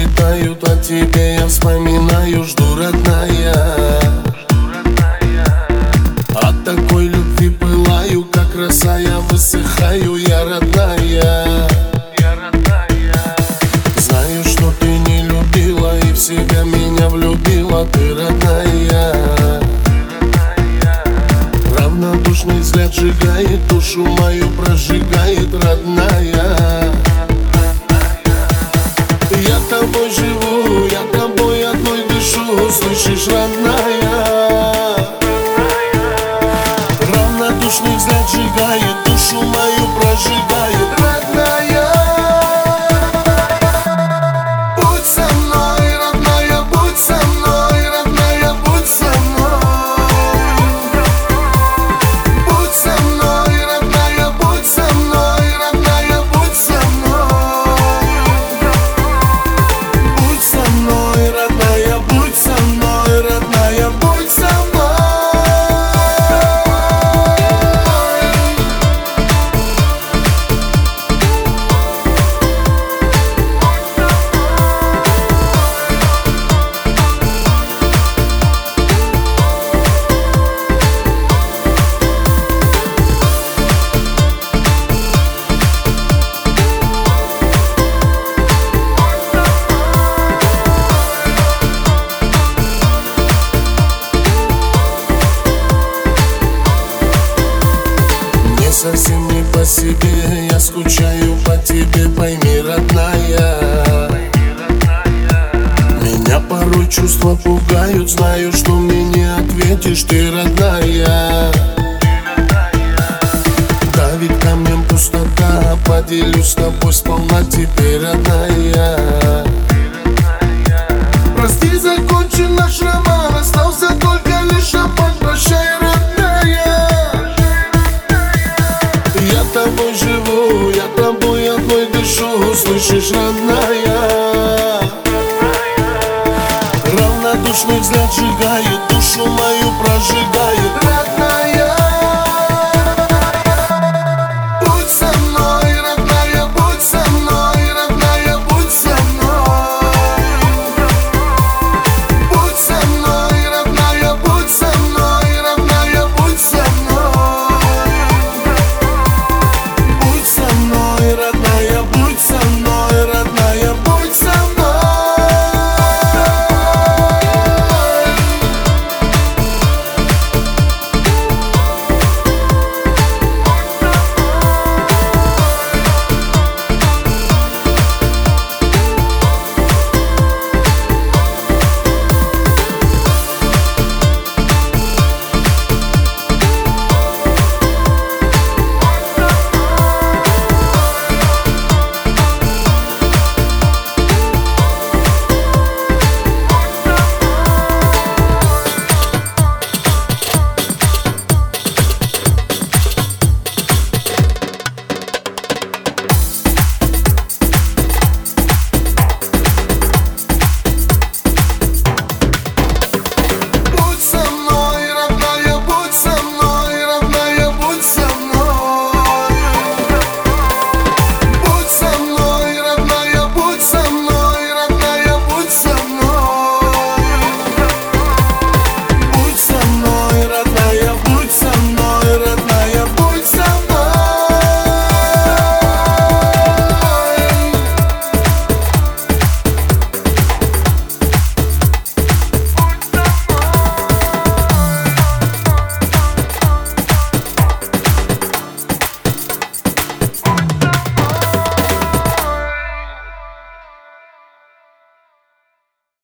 летают, о тебе я вспоминаю, жду, родная. От такой любви пылаю, как роса, я высыхаю, я родная. Знаю, что ты не любила и в себя меня влюбила, ты родная. Равнодушный взгляд сжигает, душу мою прожигает, родная. Я тобой живу, я тобой одной дышу, слышишь, родная? Равнодушный взгляд сжигает, душу мою прожигает, родная. Будь со мной, родная, будь со мной, родная, будь со мной. Будь со мной, родная, будь со мной, родная, будь со мной. Будь со мной, родная, будь со мной, родная, будь со мной. Совсем не по себе, я скучаю по тебе, пойми, родная. Меня порой чувства пугают, знаю, что мне не ответишь, ты родная. Давит камнем пустота, поделюсь с тобой сполна теперь, родная. Прости, закончен наш роман, остался только лишь обман, прощай, родная. Я тобой живу, я тобой одной дышу, слышишь, родная? Равнодушный взгляд сжигает душу мою.